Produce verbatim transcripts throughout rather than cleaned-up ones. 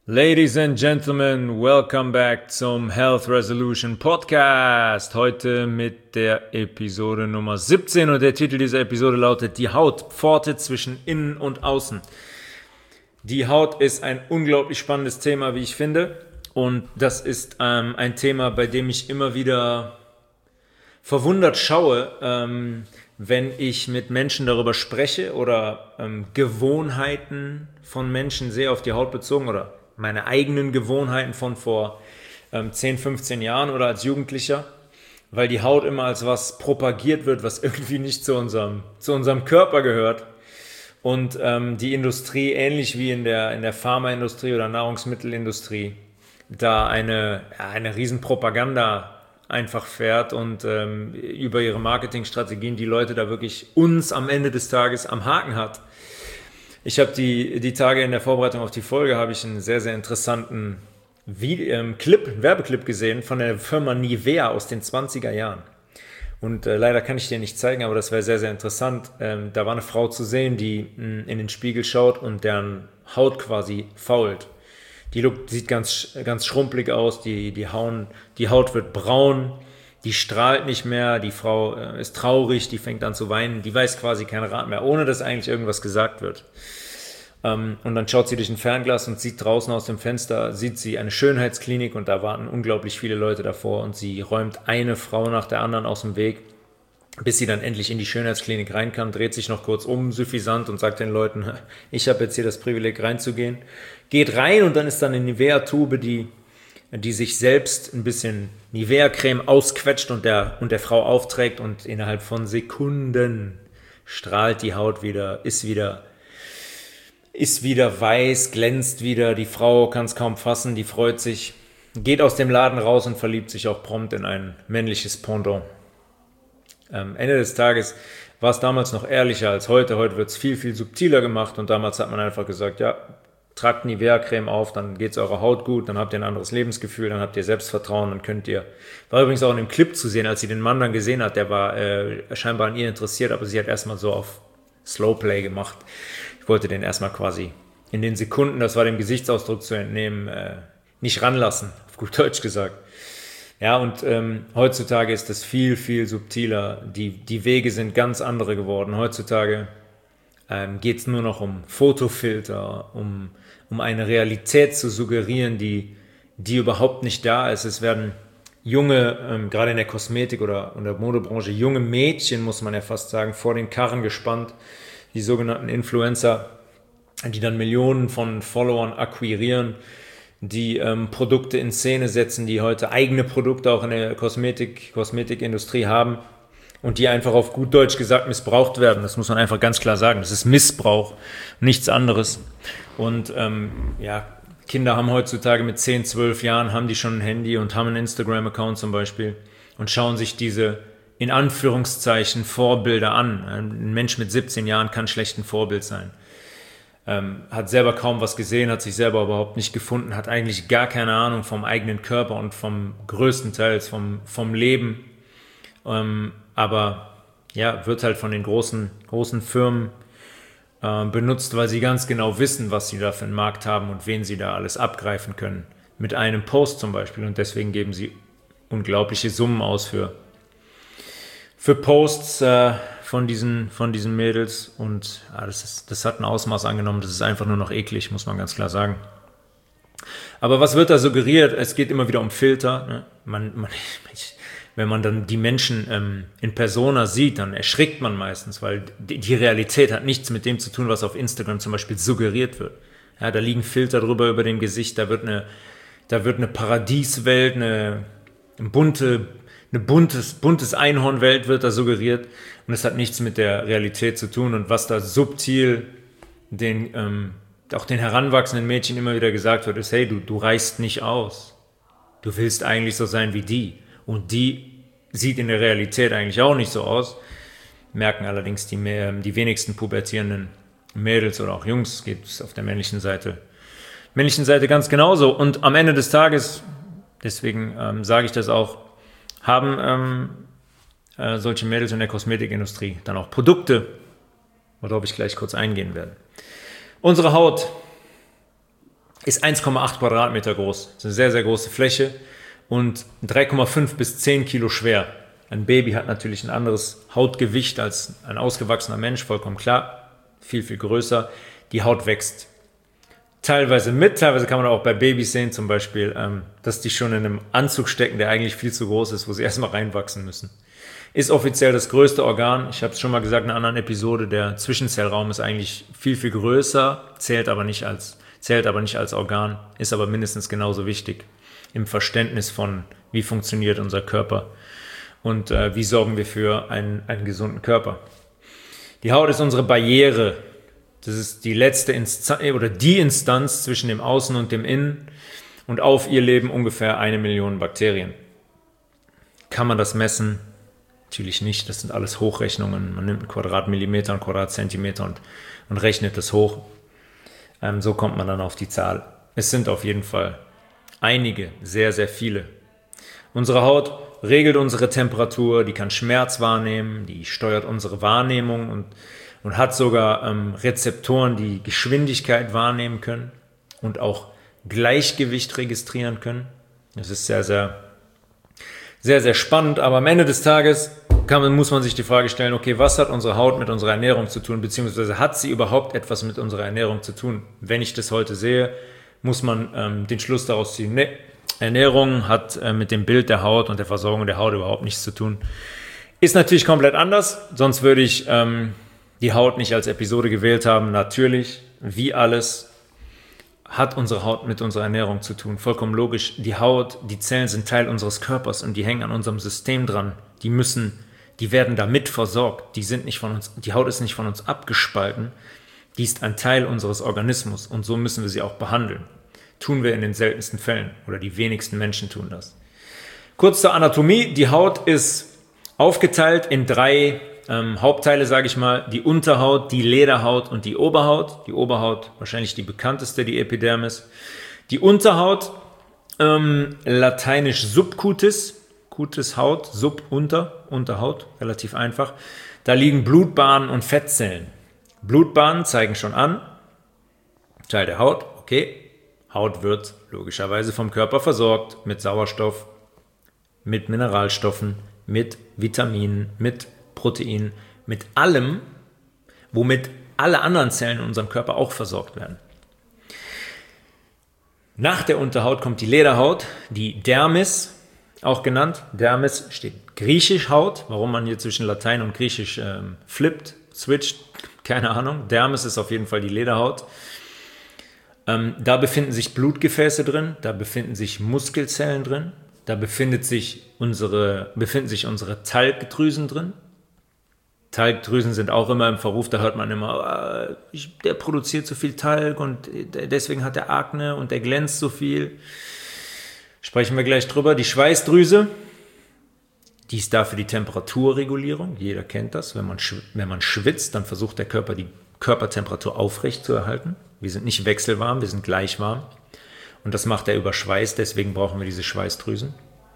Ladies and Gentlemen, welcome back zum Health Resolution Podcast. Heute mit der Episode Nummer siebzehn und der Titel dieser Episode lautet Die Haut, Pforte zwischen Innen und Außen. Die Haut ist ein unglaublich spannendes Thema, wie ich finde, und das ist ähm, ein Thema, bei dem ich immer wieder verwundert schaue, ähm, wenn ich mit Menschen darüber spreche oder ähm, Gewohnheiten von Menschen sehe auf die Haut bezogen oder meine eigenen Gewohnheiten von vor ähm, zehn, fünfzehn Jahren oder als Jugendlicher, weil die Haut immer als was propagiert wird, was irgendwie nicht zu unserem, zu unserem Körper gehört. Und ähm, die Industrie, ähnlich wie in der, in der Pharmaindustrie oder Nahrungsmittelindustrie, da eine, ja, eine riesen Propaganda einfach fährt und ähm, über ihre Marketingstrategien die Leute da wirklich uns am Ende des Tages am Haken hat. Ich habe die, die Tage in der Vorbereitung auf die Folge habe ich einen sehr, sehr interessanten Video, ähm, Clip, einen Werbeclip gesehen von der Firma Nivea aus den zwanziger Jahren. Und äh, leider kann ich dir nicht zeigen, aber das wäre sehr, sehr interessant. Ähm, da war eine Frau zu sehen, die mh, in den Spiegel schaut und deren Haut quasi fault. Die look, sieht ganz, ganz schrumpelig aus, die, die, Hauen, die Haut wird braun, die strahlt nicht mehr, die Frau äh, ist traurig, die fängt an zu weinen, die weiß quasi keinen Rat mehr, ohne dass eigentlich irgendwas gesagt wird. Ähm, und dann schaut sie durch ein Fernglas und sieht draußen aus dem Fenster, sieht sie eine Schönheitsklinik und da warten unglaublich viele Leute davor und sie räumt eine Frau nach der anderen aus dem Weg, bis sie dann endlich in die Schönheitsklinik rein kann, dreht sich noch kurz um, suffisant und sagt den Leuten, ich habe jetzt hier das Privileg reinzugehen, geht rein und dann ist dann eine Nivea-Tube, die die sich selbst ein bisschen Nivea-Creme ausquetscht und der, und der Frau aufträgt und innerhalb von Sekunden strahlt die Haut wieder, ist wieder, ist wieder weiß, glänzt wieder, die Frau kann es kaum fassen, die freut sich, geht aus dem Laden raus und verliebt sich auch prompt in ein männliches Pendant. Am Ende des Tages war es damals noch ehrlicher als heute, heute wird es viel, viel subtiler gemacht und damals hat man einfach gesagt, ja, tragt Nivea-Creme auf, dann geht es eurer Haut gut, dann habt ihr ein anderes Lebensgefühl, dann habt ihr Selbstvertrauen, dann könnt ihr, war übrigens auch in dem Clip zu sehen, als sie den Mann dann gesehen hat, der war äh, scheinbar an ihr interessiert, aber sie hat erstmal so auf Slowplay gemacht. Ich wollte den erstmal quasi in den Sekunden, das war dem Gesichtsausdruck zu entnehmen, äh, nicht ranlassen, auf gut Deutsch gesagt. Ja, und ähm, heutzutage ist das viel, viel subtiler, die, die Wege sind ganz andere geworden. Heutzutage ähm, geht es nur noch um Fotofilter, um um eine Realität zu suggerieren, die, die überhaupt nicht da ist. Es werden junge, ähm, gerade in der Kosmetik oder in der Modebranche, junge Mädchen, muss man ja fast sagen, vor den Karren gespannt, die sogenannten Influencer, die dann Millionen von Followern akquirieren, die ähm, Produkte in Szene setzen, die heute eigene Produkte auch in der Kosmetik, Kosmetikindustrie haben und die einfach auf gut Deutsch gesagt missbraucht werden. Das muss man einfach ganz klar sagen. Das ist Missbrauch, nichts anderes. Und ähm, ja, Kinder haben heutzutage mit zehn, zwölf Jahren, haben die schon ein Handy und haben einen Instagram-Account zum Beispiel und schauen sich diese in Anführungszeichen Vorbilder an. Ein Mensch mit siebzehn Jahren kann schlecht ein Vorbild sein. Ähm, hat selber kaum was gesehen, hat sich selber überhaupt nicht gefunden, hat eigentlich gar keine Ahnung vom eigenen Körper und vom größten Teils vom, vom Leben. Ähm, aber ja, wird halt von den großen, großen Firmen äh, benutzt, weil sie ganz genau wissen, was sie da für einen Markt haben und wen sie da alles abgreifen können. Mit einem Post zum Beispiel. Und deswegen geben sie unglaubliche Summen aus für, für Posts äh, von diesen, von diesen Mädels. Und ja, das, ist, das hat ein Ausmaß angenommen, das ist einfach nur noch eklig, muss man ganz klar sagen. Aber was wird da suggeriert? Es geht immer wieder um Filter. Ne? Man, man, ich, Wenn man dann die Menschen ähm, in Persona sieht, dann erschrickt man meistens, weil die, die Realität hat nichts mit dem zu tun, was auf Instagram zum Beispiel suggeriert wird. Ja, da liegen Filter drüber über dem Gesicht, da wird eine, da wird eine Paradieswelt, eine, eine bunte, eine buntes, buntes Einhornwelt wird da suggeriert und es hat nichts mit der Realität zu tun und was da subtil den, ähm, auch den heranwachsenden Mädchen immer wieder gesagt wird, ist, hey, du, du reichst nicht aus. Du willst eigentlich so sein wie die. Und die sieht in der Realität eigentlich auch nicht so aus, merken allerdings die, mehr, die wenigsten pubertierenden Mädels oder auch Jungs, geht es auf der männlichen Seite, männlichen Seite ganz genauso. Und am Ende des Tages, deswegen ähm, sage ich das auch, haben ähm, äh, solche Mädels in der Kosmetikindustrie dann auch Produkte, worauf ich gleich kurz eingehen werde. Unsere Haut ist eins Komma acht Quadratmeter groß. Das ist eine sehr, sehr große Fläche und drei Komma fünf bis zehn Kilo schwer. Ein Baby hat natürlich ein anderes Hautgewicht als ein ausgewachsener Mensch, vollkommen klar. Viel, viel größer. Die Haut wächst teilweise mit, teilweise kann man auch bei Babys sehen, zum Beispiel, ähm, dass die schon in einem Anzug stecken, der eigentlich viel zu groß ist, wo sie erstmal reinwachsen müssen. Ist offiziell das größte Organ. Ich habe es schon mal gesagt in einer anderen Episode, der Zwischenzellraum ist eigentlich viel, viel größer, zählt aber nicht als, zählt aber nicht als Organ, ist aber mindestens genauso wichtig im Verständnis von, wie funktioniert unser Körper und äh, wie sorgen wir für einen, einen gesunden Körper. Die Haut ist unsere Barriere. Das ist die letzte Instanz oder die Instanz zwischen dem Außen und dem Innen und auf ihr leben ungefähr eine Million Bakterien. Kann man das messen? Natürlich nicht, das sind alles Hochrechnungen. Man nimmt einen Quadratmillimeter, einen Quadratzentimeter und, und rechnet das hoch. Ähm, so kommt man dann auf die Zahl. Es sind auf jeden Fall einige, sehr, sehr viele. Unsere Haut regelt unsere Temperatur, die kann Schmerz wahrnehmen, die steuert unsere Wahrnehmung und, und hat sogar ähm, Rezeptoren, die Geschwindigkeit wahrnehmen können und auch Gleichgewicht registrieren können. Das ist sehr, sehr, sehr, sehr spannend, aber am Ende des Tages kann, muss man sich die Frage stellen, okay, was hat unsere Haut mit unserer Ernährung zu tun, beziehungsweise hat sie überhaupt etwas mit unserer Ernährung zu tun? Wenn ich das heute sehe, muss man ähm, den Schluss daraus ziehen, nee, Ernährung hat äh, mit dem Bild der Haut und der Versorgung der Haut überhaupt nichts zu tun. Ist natürlich komplett anders, sonst würde ich ähm, die Haut nicht als Episode gewählt haben. Natürlich, wie alles, hat unsere Haut mit unserer Ernährung zu tun. Vollkommen logisch. Die Haut, die Zellen sind Teil unseres Körpers und die hängen an unserem System dran. Die müssen, die werden damit versorgt. Die sind nicht von uns, die Haut ist nicht von uns abgespalten. Die ist ein Teil unseres Organismus und so müssen wir sie auch behandeln. Tun wir in den seltensten Fällen oder die wenigsten Menschen tun das. Kurz zur Anatomie. Die Haut ist aufgeteilt in drei ähm, Hauptteile, sage ich mal. Die Unterhaut, die Lederhaut und die Oberhaut. Die Oberhaut, wahrscheinlich die bekannteste, die Epidermis. Die Unterhaut, ähm, lateinisch Subcutis. Cutis Haut, Sub, unter, Unterhaut, relativ einfach. Da liegen Blutbahnen und Fettzellen. Blutbahnen zeigen schon an, Teil der Haut, okay. Haut wird logischerweise vom Körper versorgt mit Sauerstoff, mit Mineralstoffen, mit Vitaminen, mit Proteinen, mit allem, womit alle anderen Zellen in unserem Körper auch versorgt werden. Nach der Unterhaut kommt die Lederhaut, die Dermis, auch genannt. Dermis steht griechisch Haut, warum man hier zwischen Latein und Griechisch ähm, flippt, switcht, keine Ahnung. Dermis ist auf jeden Fall die Lederhaut. Ähm, da befinden sich Blutgefäße drin, da befinden sich Muskelzellen drin, da befindet sich unsere, befinden sich unsere Talgdrüsen drin. Talgdrüsen sind auch immer im Verruf, da hört man immer, äh, ich, der produziert so viel Talg und deswegen hat er Akne und der glänzt so viel. Sprechen wir gleich drüber. Die Schweißdrüse, die ist da für die Temperaturregulierung. Jeder kennt das. Wenn man, wenn man schwitzt, dann versucht der Körper, die Körpertemperatur aufrecht zu erhalten. Wir sind nicht wechselwarm, wir sind gleich warm. Und das macht er über Schweiß, deswegen brauchen wir diese Schweißdrüsen.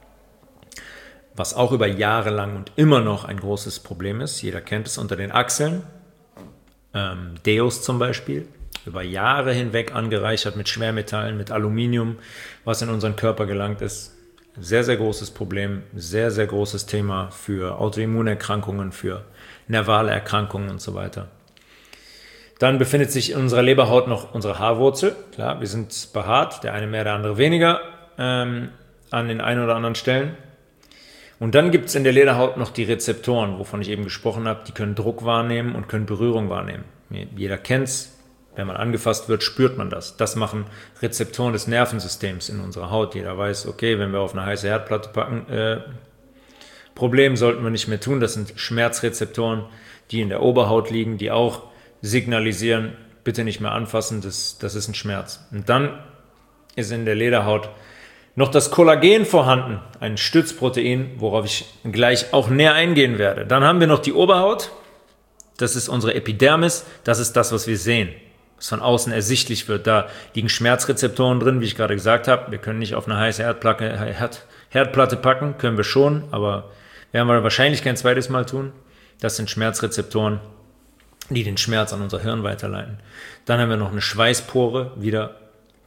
Was auch über Jahre lang und immer noch ein großes Problem ist. Jeder kennt es unter den Achseln. Ähm, Deos zum Beispiel. Über Jahre hinweg angereichert mit Schwermetallen, mit Aluminium, was in unseren Körper gelangt ist. Sehr, sehr großes Problem, sehr, sehr großes Thema für Autoimmunerkrankungen, für nervale Erkrankungen und so weiter. Dann befindet sich in unserer Leberhaut noch unsere Haarwurzel. Klar, wir sind behaart, der eine mehr, der andere weniger, ähm, an den einen oder anderen Stellen. Und dann gibt es in der Lederhaut noch die Rezeptoren, wovon ich eben gesprochen habe. Die können Druck wahrnehmen und können Berührung wahrnehmen. Jeder kennt es. Wenn man angefasst wird, spürt man das. Das machen Rezeptoren des Nervensystems in unserer Haut. Jeder weiß, okay, wenn wir auf eine heiße Herdplatte packen, äh, Problem sollten wir nicht mehr tun. Das sind Schmerzrezeptoren, die in der Oberhaut liegen, die auch signalisieren, bitte nicht mehr anfassen, das, das ist ein Schmerz. Und dann ist in der Lederhaut noch das Kollagen vorhanden, ein Stützprotein, worauf ich gleich auch näher eingehen werde. Dann haben wir noch die Oberhaut, das ist unsere Epidermis, das ist das, was wir sehen, was von außen ersichtlich wird. Da liegen Schmerzrezeptoren drin, wie ich gerade gesagt habe. Wir können nicht auf eine heiße Herdplatte, Herd, Herdplatte packen, können wir schon, aber werden wir wahrscheinlich kein zweites Mal tun. Das sind Schmerzrezeptoren, die den Schmerz an unser Hirn weiterleiten. Dann haben wir noch eine Schweißpore, wieder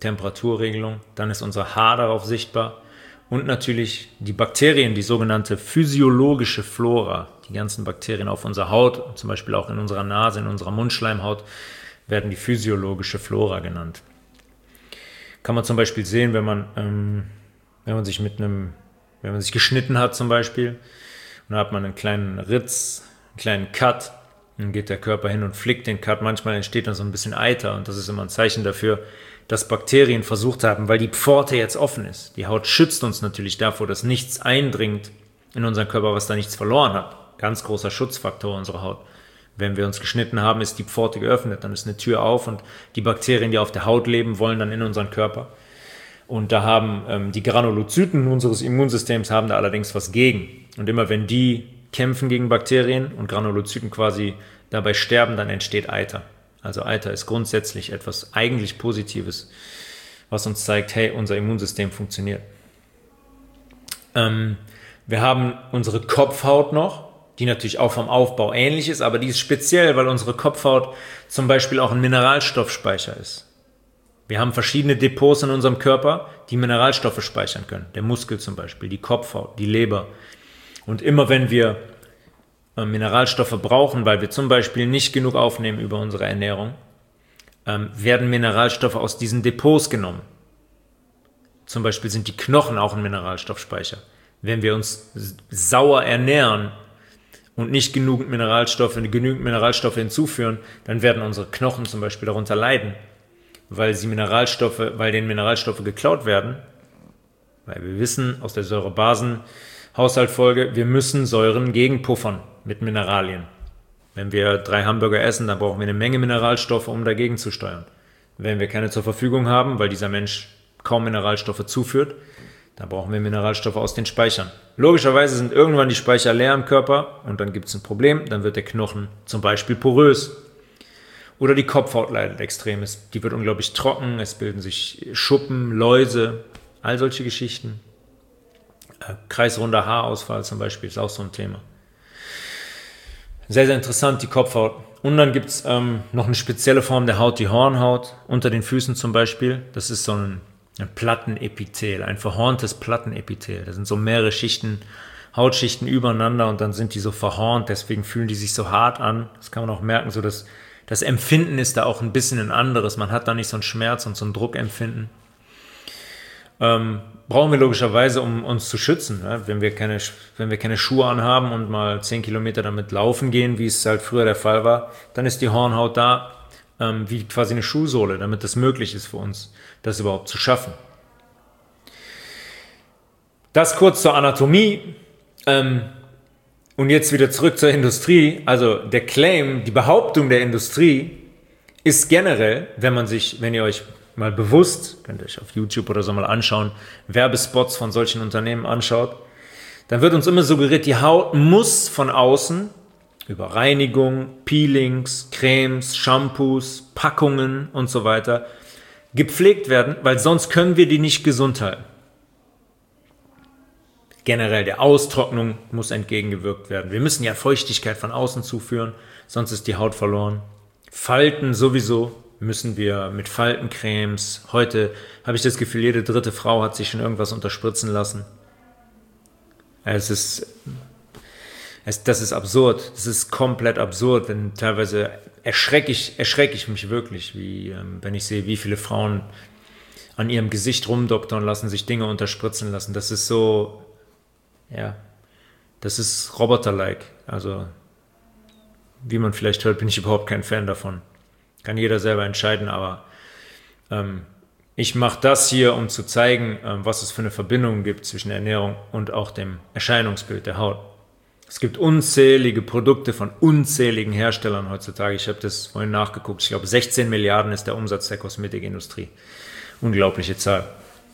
Temperaturregelung. Dann ist unser Haar darauf sichtbar. Und natürlich die Bakterien, die sogenannte physiologische Flora. Die ganzen Bakterien auf unserer Haut, zum Beispiel auch in unserer Nase, in unserer Mundschleimhaut, werden die physiologische Flora genannt. Kann man zum Beispiel sehen, wenn man, ähm, wenn man sich mit einem, wenn man sich geschnitten hat zum Beispiel, und dann hat man einen kleinen Ritz, einen kleinen Cut, dann geht der Körper hin und flickt den Cut. Manchmal entsteht dann so ein bisschen Eiter und das ist immer ein Zeichen dafür, dass Bakterien versucht haben, weil die Pforte jetzt offen ist. Die Haut schützt uns natürlich davor, dass nichts eindringt in unseren Körper, was da nichts verloren hat. Ganz großer Schutzfaktor unserer Haut. Wenn wir uns geschnitten haben, ist die Pforte geöffnet, dann ist eine Tür auf und die Bakterien, die auf der Haut leben, wollen dann in unseren Körper. Und da haben ähm, die Granulozyten unseres Immunsystems haben da allerdings was gegen. Und immer wenn die kämpfen gegen Bakterien und Granulozyten quasi dabei sterben, dann entsteht Eiter. Also Eiter ist grundsätzlich etwas eigentlich Positives, was uns zeigt, hey, unser Immunsystem funktioniert. Ähm, wir haben unsere Kopfhaut noch, die natürlich auch vom Aufbau ähnlich ist, aber die ist speziell, weil unsere Kopfhaut zum Beispiel auch ein Mineralstoffspeicher ist. Wir haben verschiedene Depots in unserem Körper, die Mineralstoffe speichern können. Der Muskel zum Beispiel, die Kopfhaut, die Leber. Und immer wenn wir äh, Mineralstoffe brauchen, weil wir zum Beispiel nicht genug aufnehmen über unsere Ernährung, ähm, werden Mineralstoffe aus diesen Depots genommen. Zum Beispiel sind die Knochen auch ein Mineralstoffspeicher. Wenn wir uns sauer ernähren und nicht genügend Mineralstoffe, genügend Mineralstoffe hinzuführen, dann werden unsere Knochen zum Beispiel darunter leiden, weil sie Mineralstoffe, weil den Mineralstoffe geklaut werden, weil wir wissen aus der Säure-Basen-Haushaltfolge, wir müssen Säuren gegenpuffern mit Mineralien. Wenn wir drei Hamburger essen, dann brauchen wir eine Menge Mineralstoffe, um dagegen zu steuern. Wenn wir keine zur Verfügung haben, weil dieser Mensch kaum Mineralstoffe zuführt, dann brauchen wir Mineralstoffe aus den Speichern. Logischerweise sind irgendwann die Speicher leer im Körper und dann gibt es ein Problem, dann wird der Knochen zum Beispiel porös. Oder die Kopfhaut leidet extrem. Die wird unglaublich trocken, es bilden sich Schuppen, Läuse, all solche Geschichten. Äh, kreisrunder Haarausfall zum Beispiel ist auch so ein Thema. Sehr, sehr interessant, die Kopfhaut. Und dann gibt es ähm, noch eine spezielle Form der Haut, die Hornhaut, unter den Füßen zum Beispiel. Das ist so ein, ein Plattenepithel, ein verhorntes Plattenepithel. Da sind so mehrere Schichten, Hautschichten übereinander und dann sind die so verhornt, deswegen fühlen die sich so hart an. Das kann man auch merken, so dass das Empfinden ist da auch ein bisschen ein anderes. Man hat da nicht so einen Schmerz und so ein Druckempfinden. Ähm, brauchen wir logischerweise, um uns zu schützen. Ja? Wenn wir keine, wenn wir keine Schuhe anhaben und mal zehn Kilometer damit laufen gehen, wie es halt früher der Fall war, dann ist die Hornhaut da ähm, wie quasi eine Schuhsohle, damit es möglich ist für uns, das überhaupt zu schaffen. Das kurz zur Anatomie. Ähm, Und jetzt wieder zurück zur Industrie. Also der Claim, die Behauptung der Industrie ist generell, wenn man sich, wenn ihr euch mal bewusst, könnt ihr euch auf YouTube oder so mal anschauen, Werbespots von solchen Unternehmen anschaut, dann wird uns immer suggeriert, die Haut muss von außen über Reinigung, Peelings, Cremes, Shampoos, Packungen und so weiter gepflegt werden, weil sonst können wir die nicht gesund halten. Generell der Austrocknung muss entgegengewirkt werden. Wir müssen ja Feuchtigkeit von außen zuführen, sonst ist die Haut verloren. Falten sowieso müssen wir mit Faltencremes. Heute habe ich das Gefühl, jede dritte Frau hat sich schon irgendwas unterspritzen lassen. Es ist, es, das ist absurd. Das ist komplett absurd. Wenn teilweise erschrecke ich, erschrecke ich mich wirklich, wie, ähm, wenn ich sehe, wie viele Frauen an ihrem Gesicht rumdoktern lassen, sich Dinge unterspritzen lassen. Das ist so... Ja, das ist Roboter-like. Also, wie man vielleicht hört, bin ich überhaupt kein Fan davon. Kann jeder selber entscheiden, aber ähm, ich mache das hier, um zu zeigen, ähm, was es für eine Verbindung gibt zwischen Ernährung und auch dem Erscheinungsbild der Haut. Es gibt unzählige Produkte von unzähligen Herstellern heutzutage. Ich habe das vorhin nachgeguckt. Ich glaube, sechzehn Milliarden ist der Umsatz der Kosmetikindustrie. Unglaubliche Zahl.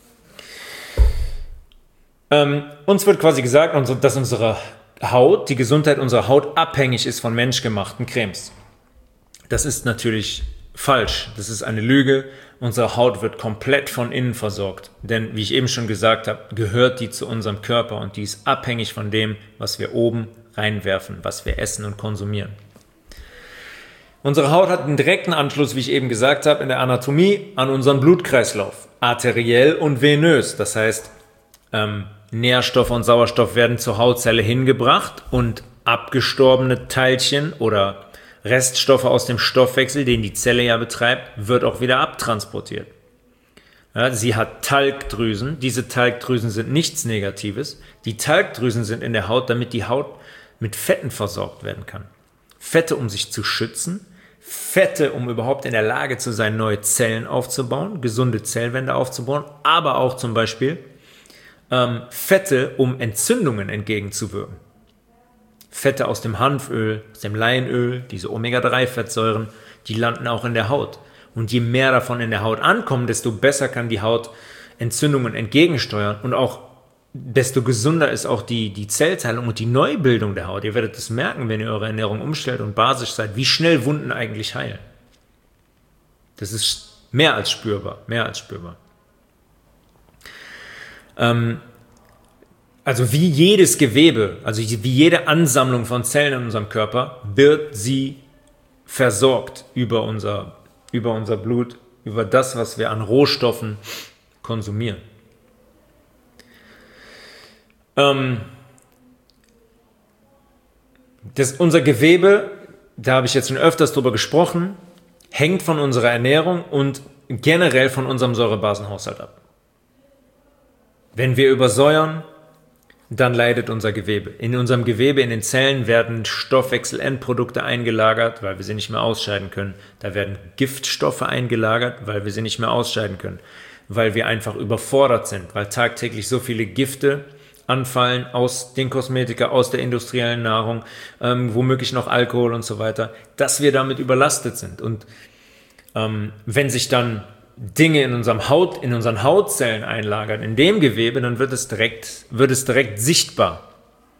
Ähm, uns wird quasi gesagt, dass unsere Haut, die Gesundheit unserer Haut abhängig ist von menschgemachten Cremes. Das ist natürlich falsch. Das ist eine Lüge. Unsere Haut wird komplett von innen versorgt. Denn, wie ich eben schon gesagt habe, gehört die zu unserem Körper und die ist abhängig von dem, was wir oben reinwerfen, was wir essen und konsumieren. Unsere Haut hat einen direkten Anschluss, wie ich eben gesagt habe, in der Anatomie an unseren Blutkreislauf. Arteriell und venös. Das heißt, ähm, Nährstoffe und Sauerstoff werden zur Hautzelle hingebracht und abgestorbene Teilchen oder Reststoffe aus dem Stoffwechsel, den die Zelle ja betreibt, wird auch wieder abtransportiert. Ja, sie hat Talgdrüsen. Diese Talgdrüsen sind nichts Negatives. Die Talgdrüsen sind in der Haut, damit die Haut mit Fetten versorgt werden kann. Fette, um sich zu schützen. Fette, um überhaupt in der Lage zu sein, neue Zellen aufzubauen, gesunde Zellwände aufzubauen, aber auch zum Beispiel ähm, Fette, um Entzündungen entgegenzuwirken. Fette aus dem Hanföl, aus dem Leinöl, diese Omega drei Fettsäuren, die landen auch in der Haut. Und je mehr davon in der Haut ankommen, desto besser kann die Haut Entzündungen entgegensteuern und auch desto gesünder ist auch die, die Zellteilung und die Neubildung der Haut. Ihr werdet es merken, wenn ihr eure Ernährung umstellt und basisch seid, wie schnell Wunden eigentlich heilen. Das ist mehr als spürbar, mehr als spürbar. Ähm, also wie jedes Gewebe, also wie jede Ansammlung von Zellen in unserem Körper, wird sie versorgt über unser, über unser Blut, über das, was wir an Rohstoffen konsumieren. Ähm, das, unser Gewebe, da habe ich jetzt schon öfters drüber gesprochen, hängt von unserer Ernährung und generell von unserem Säurebasenhaushalt ab. Wenn wir übersäuern, dann leidet unser Gewebe. In unserem Gewebe, in den Zellen werden Stoffwechselendprodukte eingelagert, weil wir sie nicht mehr ausscheiden können. Da werden Giftstoffe eingelagert, weil wir sie nicht mehr ausscheiden können. Weil wir einfach überfordert sind, weil tagtäglich so viele Gifte anfallen aus den Kosmetika, aus der industriellen Nahrung, ähm, womöglich noch Alkohol und so weiter, dass wir damit überlastet sind. Und ähm, wenn sich dann Dinge in unserem Haut, in unseren Hautzellen einlagern, in dem Gewebe, dann wird es direkt, wird es direkt sichtbar.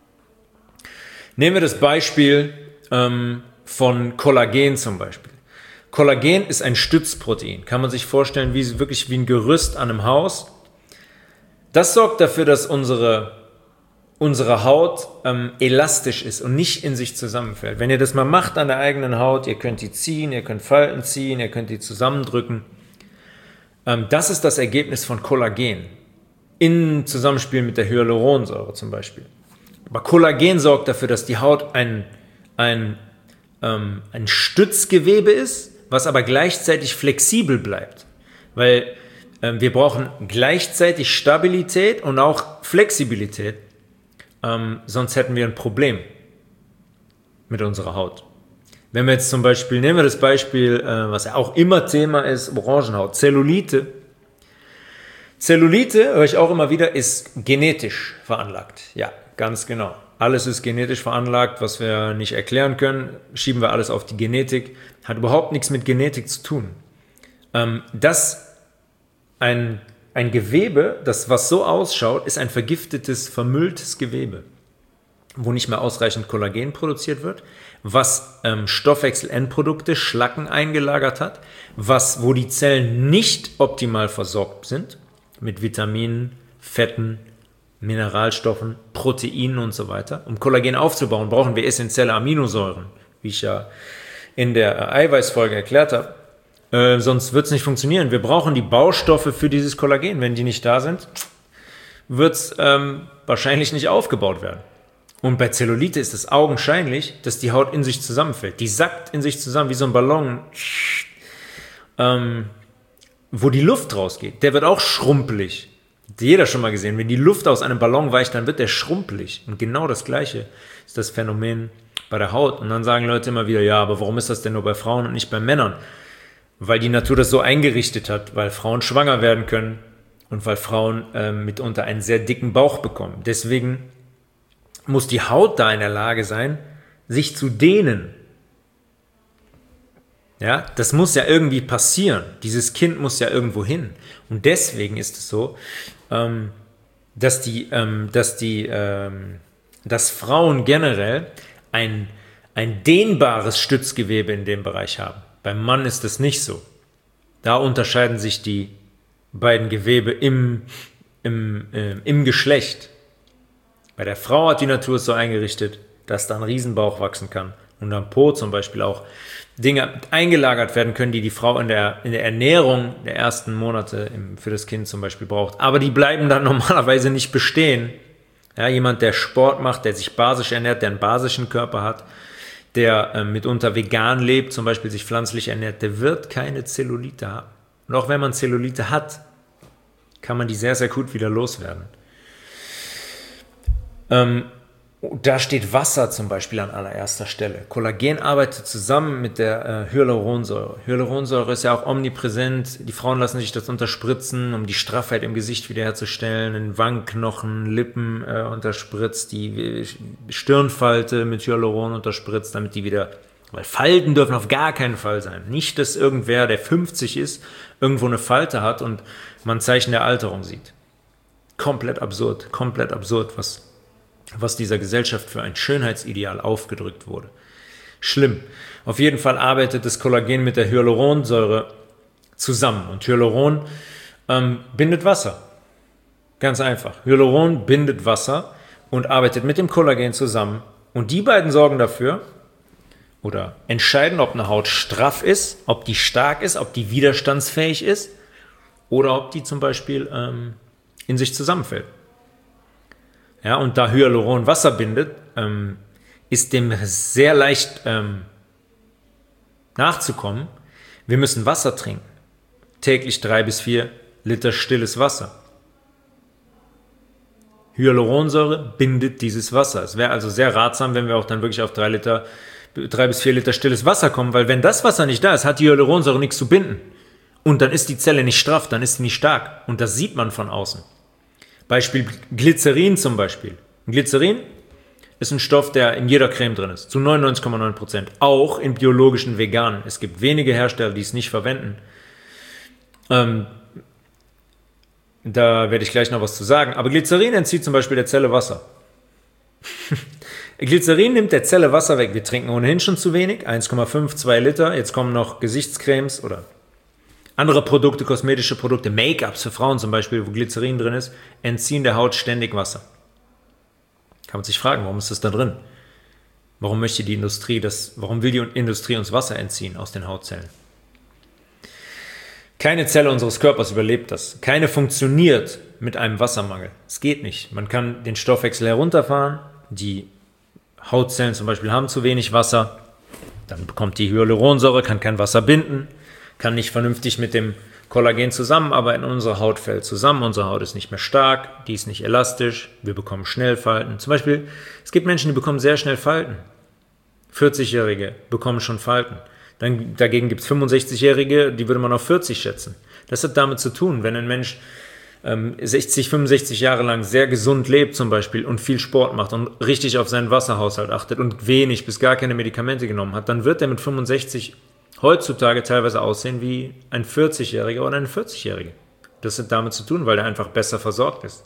Nehmen wir das Beispiel ähm, von Kollagen zum Beispiel. Kollagen ist ein Stützprotein. Kann man sich vorstellen, wie wirklich wie ein Gerüst an einem Haus. Das sorgt dafür, dass unsere, unsere Haut ähm, elastisch ist und nicht in sich zusammenfällt. Wenn ihr das mal macht an der eigenen Haut, ihr könnt die ziehen, ihr könnt Falten ziehen, ihr könnt die zusammendrücken. Ähm, das ist das Ergebnis von Kollagen. In Zusammenspiel mit der Hyaluronsäure zum Beispiel. Aber Kollagen sorgt dafür, dass die Haut ein, ein, ähm, ein Stützgewebe ist, was aber gleichzeitig flexibel bleibt. Weil ähm, wir brauchen gleichzeitig Stabilität und auch Flexibilität. Ähm, sonst hätten wir ein Problem mit unserer Haut. Wenn wir jetzt zum Beispiel, nehmen wir das Beispiel, äh, was ja auch immer Thema ist, Orangenhaut, Zellulite. Zellulite, höre ich auch immer wieder, ist genetisch veranlagt. Ja, ganz genau. Alles ist genetisch veranlagt, was wir nicht erklären können, schieben wir alles auf die Genetik. Hat überhaupt nichts mit Genetik zu tun. Ähm, das ein, ein Gewebe, das was so ausschaut, ist ein vergiftetes, vermülltes Gewebe, wo nicht mehr ausreichend Kollagen produziert wird, was ähm, Stoffwechselendprodukte, Schlacken eingelagert hat, was, wo die Zellen nicht optimal versorgt sind, mit Vitaminen, Fetten, Mineralstoffen, Proteinen und so weiter. Um Kollagen aufzubauen, brauchen wir essentielle Aminosäuren, wie ich ja in der äh, Eiweißfolge erklärt habe. Äh, sonst wird es nicht funktionieren. Wir brauchen die Baustoffe für dieses Kollagen. Wenn die nicht da sind, wird es ähm, wahrscheinlich nicht aufgebaut werden. Und bei Zellulite ist es augenscheinlich, dass die Haut in sich zusammenfällt. Die sackt in sich zusammen wie so ein Ballon, ähm, wo die Luft rausgeht. Der wird auch schrumpelig. Hat jeder schon mal gesehen. Wenn die Luft aus einem Ballon weicht, dann wird der schrumpelig. Und genau das Gleiche ist das Phänomen bei der Haut. Und dann sagen Leute immer wieder, ja, aber warum ist das denn nur bei Frauen und nicht bei Männern? Weil die Natur das so eingerichtet hat, weil Frauen schwanger werden können und weil Frauen äh, mitunter einen sehr dicken Bauch bekommen. Deswegen muss die Haut da in der Lage sein, sich zu dehnen. Ja, das muss ja irgendwie passieren. Dieses Kind muss ja irgendwo hin. Und deswegen ist es so, ähm, dass die, ähm, dass die, ähm, dass Frauen generell ein, ein dehnbares Stützgewebe in dem Bereich haben. Beim Mann ist es nicht so. Da unterscheiden sich die beiden Gewebe im, im, äh, im Geschlecht. Bei der Frau hat die Natur es so eingerichtet, dass da ein Riesenbauch wachsen kann. und am Po zum Beispiel auch Dinge eingelagert werden können, die die Frau in der, in der Ernährung der ersten Monate im, für das Kind zum Beispiel braucht. Aber die bleiben dann normalerweise nicht bestehen. Ja, jemand, der Sport macht, der sich basisch ernährt, der einen basischen Körper hat, der äh, mitunter vegan lebt, zum Beispiel sich pflanzlich ernährt, der wird keine Zellulite haben. Und auch wenn man Zellulite hat, kann man die sehr, sehr gut wieder loswerden. Ähm, Da steht Wasser zum Beispiel an allererster Stelle. Kollagen arbeitet zusammen mit der äh, Hyaluronsäure. Hyaluronsäure ist ja auch omnipräsent. Die Frauen lassen sich das unterspritzen, um die Straffheit im Gesicht wiederherzustellen. In Wangenknochen, Lippen äh, unterspritzt, die Stirnfalte mit Hyaluron unterspritzt, damit die wieder... Weil Falten dürfen auf gar keinen Fall sein. Nicht, dass irgendwer, der fünfzig ist, irgendwo eine Falte hat und man Zeichen der Alterung sieht. Komplett absurd. Komplett absurd, was... was dieser Gesellschaft für ein Schönheitsideal aufgedrückt wurde. Schlimm. Auf jeden Fall arbeitet das Kollagen mit der Hyaluronsäure zusammen. Und Hyaluron ähm, bindet Wasser. Ganz einfach. Hyaluron bindet Wasser und arbeitet mit dem Kollagen zusammen. Und die beiden sorgen dafür, oder entscheiden, ob eine Haut straff ist, ob die stark ist, ob die widerstandsfähig ist, oder ob die zum Beispiel ähm, in sich zusammenfällt. Ja, und da Hyaluron Wasser bindet, ähm, ist dem sehr leicht ähm, nachzukommen. Wir müssen Wasser trinken. Täglich drei bis vier Liter stilles Wasser. Hyaluronsäure bindet dieses Wasser. Es wäre also sehr ratsam, wenn wir auch dann wirklich auf drei Liter, drei bis vier Liter stilles Wasser kommen, weil wenn das Wasser nicht da ist, hat die Hyaluronsäure nichts zu binden. Und dann ist die Zelle nicht straff, dann ist sie nicht stark. Und das sieht man von außen. Beispiel Glycerin zum Beispiel. Glycerin ist ein Stoff, der in jeder Creme drin ist, zu neunundneunzig Komma neun Prozent. Auch in biologischen Veganen. Es gibt wenige Hersteller, die es nicht verwenden. Ähm, da werde ich gleich noch was zu sagen. Aber Glycerin entzieht zum Beispiel der Zelle Wasser. Glycerin nimmt der Zelle Wasser weg. Wir trinken ohnehin schon zu wenig, eins Komma fünf, zwei Liter. Jetzt kommen noch Gesichtscremes oder andere Produkte, kosmetische Produkte, Make-ups für Frauen zum Beispiel, wo Glycerin drin ist, entziehen der Haut ständig Wasser. Kann man sich fragen, warum ist das da drin? Warum möchte die Industrie das, warum will die Industrie uns Wasser entziehen aus den Hautzellen? Keine Zelle unseres Körpers überlebt das. Keine funktioniert mit einem Wassermangel. Es geht nicht. Man kann den Stoffwechsel herunterfahren, die Hautzellen zum Beispiel haben zu wenig Wasser, dann bekommt die Hyaluronsäure, kann kein Wasser binden, kann nicht vernünftig mit dem Kollagen zusammenarbeiten, unsere Haut fällt zusammen, unsere Haut ist nicht mehr stark, die ist nicht elastisch, wir bekommen schnell Falten. Zum Beispiel, es gibt Menschen, die bekommen sehr schnell Falten. vierzig-Jährige bekommen schon Falten. Dann, dagegen gibt es fünfundsechzig-Jährige, die würde man auf vierzig schätzen. Das hat damit zu tun, wenn ein Mensch ähm, sechzig, fünfundsechzig Jahre lang sehr gesund lebt zum Beispiel und viel Sport macht und richtig auf seinen Wasserhaushalt achtet und wenig bis gar keine Medikamente genommen hat, dann wird er mit fünfundsechzig heutzutage teilweise aussehen wie ein vierzig-Jähriger oder eine vierzig-Jährige. Das hat damit zu tun, weil er einfach besser versorgt ist.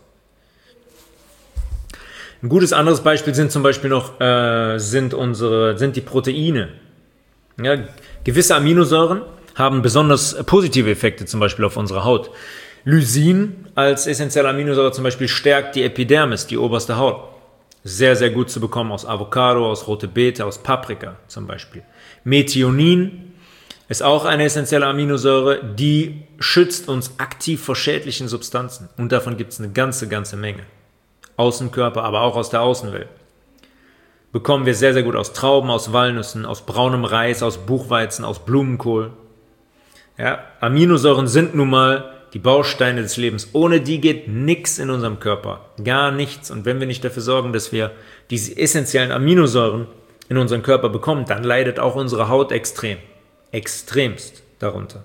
Ein gutes anderes Beispiel sind zum Beispiel noch äh, sind unsere sind die Proteine. Ja, gewisse Aminosäuren haben besonders positive Effekte zum Beispiel auf unsere Haut. Lysin als essentielle Aminosäure zum Beispiel stärkt die Epidermis, die oberste Haut. Sehr, sehr gut zu bekommen aus Avocado, aus rote Beete, aus Paprika zum Beispiel. Methionin ist auch eine essentielle Aminosäure, die schützt uns aktiv vor schädlichen Substanzen. Und davon gibt es eine ganze, ganze Menge. Aus dem Körper, aber auch aus der Außenwelt. Bekommen wir sehr, sehr gut aus Trauben, aus Walnüssen, aus braunem Reis, aus Buchweizen, aus Blumenkohl. Ja, Aminosäuren sind nun mal die Bausteine des Lebens. Ohne die geht nichts in unserem Körper. Gar nichts. Und wenn wir nicht dafür sorgen, dass wir diese essentiellen Aminosäuren in unseren Körper bekommen, dann leidet auch unsere Haut extrem. Extremst darunter.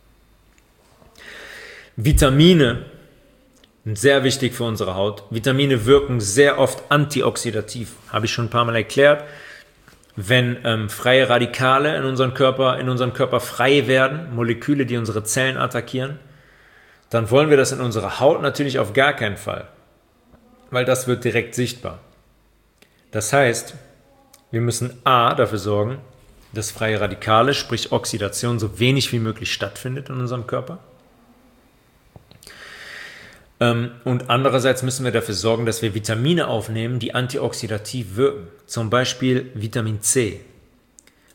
Vitamine sind sehr wichtig für unsere Haut. Vitamine wirken sehr oft antioxidativ. Habe ich schon ein paar Mal erklärt. Wenn ähm, freie Radikale in unserem Körper, in unserem Körper frei werden, Moleküle, die unsere Zellen attackieren, dann wollen wir das in unserer Haut natürlich auf gar keinen Fall. Weil das wird direkt sichtbar. Das heißt, wir müssen A, dafür sorgen, dass freie Radikale, sprich Oxidation, so wenig wie möglich stattfindet in unserem Körper. Und andererseits müssen wir dafür sorgen, dass wir Vitamine aufnehmen, die antioxidativ wirken. Zum Beispiel Vitamin C.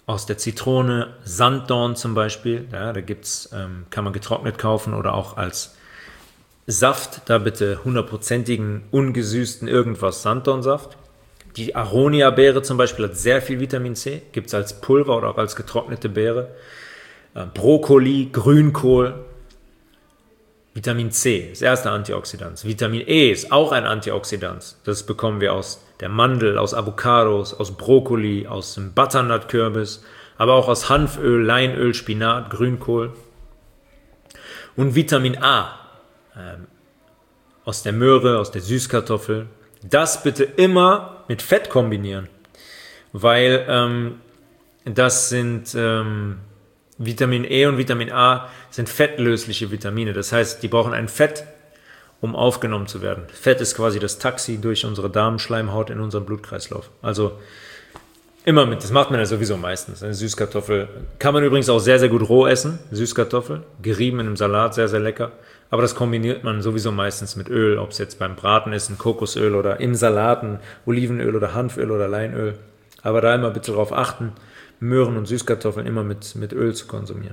aus der Zitrone, Sanddorn zum Beispiel, ja, da gibt's, ähm, kann man getrocknet kaufen oder auch als Saft, da bitte hundertprozentigen, ungesüßten irgendwas Sanddornsaft. Die Aronia-Beere zum Beispiel hat sehr viel Vitamin C, gibt es als Pulver oder auch als getrocknete Beere. Äh, Brokkoli, Grünkohl, Vitamin C, das erste Antioxidant. Vitamin E ist auch ein Antioxidant. Das bekommen wir aus der Mandel, aus Avocados, aus Brokkoli, aus dem Butternut-Kürbis, aber auch aus Hanföl, Leinöl, Spinat, Grünkohl. Und Vitamin A, ähm, aus der Möhre, aus der Süßkartoffel. Das bitte immer mit Fett kombinieren, weil ähm, das sind ähm, Vitamin E und Vitamin A sind fettlösliche Vitamine. Das heißt, die brauchen ein Fett, um aufgenommen zu werden. Fett ist quasi das Taxi durch unsere Darmschleimhaut in unserem Blutkreislauf. Also immer mit, das macht man ja sowieso meistens. Eine Süßkartoffel kann man übrigens auch sehr, sehr gut roh essen. Süßkartoffel, gerieben in einem Salat, sehr, sehr lecker. Aber das kombiniert man sowieso meistens mit Öl, ob es jetzt beim Braten ist, ein Kokosöl oder im Salat ein Olivenöl oder Hanföl oder Leinöl. Aber da immer bitte darauf achten, Möhren und Süßkartoffeln immer mit, mit Öl zu konsumieren.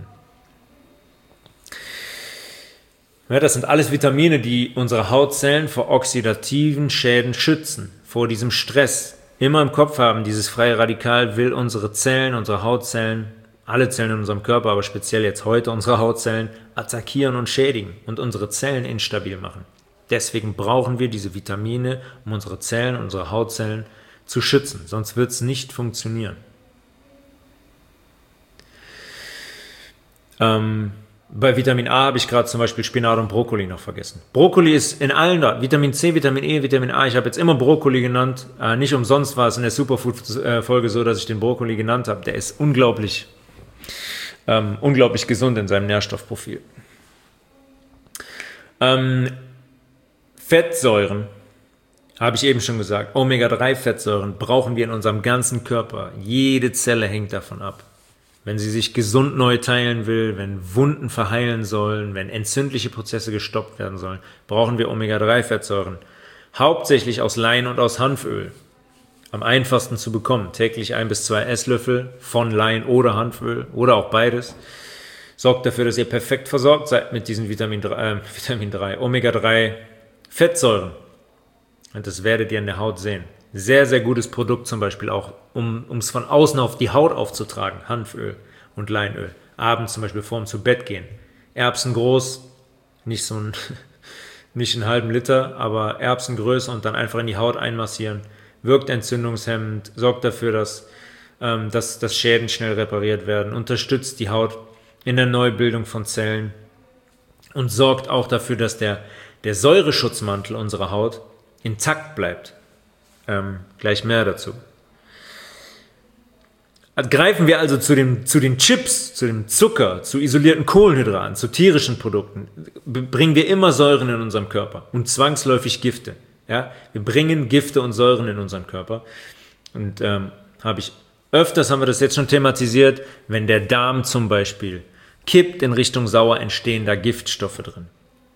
Ja, das sind alles Vitamine, die unsere Hautzellen vor oxidativen Schäden schützen, vor diesem Stress. Immer im Kopf haben, dieses freie Radikal will unsere Zellen, unsere Hautzellen, alle Zellen in unserem Körper, aber speziell jetzt heute unsere Hautzellen, attackieren und schädigen und unsere Zellen instabil machen. Deswegen brauchen wir diese Vitamine, um unsere Zellen, unsere Hautzellen zu schützen, sonst wird es nicht funktionieren. Ähm, bei Vitamin A habe ich gerade zum Beispiel Spinat und Brokkoli noch vergessen. Brokkoli ist in allen da, Vitamin C, Vitamin E, Vitamin A, ich habe jetzt immer Brokkoli genannt, äh, nicht umsonst war es in der Superfood-Folge so, dass ich den Brokkoli genannt habe, der ist unglaublich Ähm, unglaublich gesund in seinem Nährstoffprofil. Ähm, Fettsäuren, habe ich eben schon gesagt, Omega drei Fettsäuren brauchen wir in unserem ganzen Körper. Jede Zelle hängt davon ab. Wenn sie sich gesund neu teilen will, wenn Wunden verheilen sollen, wenn entzündliche Prozesse gestoppt werden sollen, brauchen wir Omega drei Fettsäuren. Hauptsächlich aus Lein und aus Hanföl. Am einfachsten zu bekommen. Täglich ein bis zwei Esslöffel von Lein oder Hanföl oder auch beides. Sorgt dafür, dass ihr perfekt versorgt seid mit diesen Vitamin drei, äh, Vitamin drei, Omega drei Fettsäuren. Und das werdet ihr in der Haut sehen. Sehr, sehr gutes Produkt zum Beispiel auch, um es von außen auf die Haut aufzutragen. Hanföl und Leinöl. Abends zum Beispiel vorm zu Bett gehen. Erbsen groß, nicht so ein, nicht einen halben Liter, aber Erbsengröße und dann einfach in die Haut einmassieren. Wirkt entzündungshemmend, sorgt dafür, dass, ähm, dass, dass Schäden schnell repariert werden, unterstützt die Haut in der Neubildung von Zellen und sorgt auch dafür, dass der, der Säureschutzmantel unserer Haut intakt bleibt. Ähm, gleich mehr dazu. Greifen wir also zu, dem, zu den Chips, zu dem Zucker, zu isolierten Kohlenhydraten, zu tierischen Produkten, bringen wir immer Säuren in unserem Körper und zwangsläufig Gifte. Ja, wir bringen Gifte und Säuren in unseren Körper. Und ähm, habe ich öfters, haben wir das jetzt schon thematisiert, wenn der Darm zum Beispiel kippt in Richtung sauer, entstehen da Giftstoffe drin.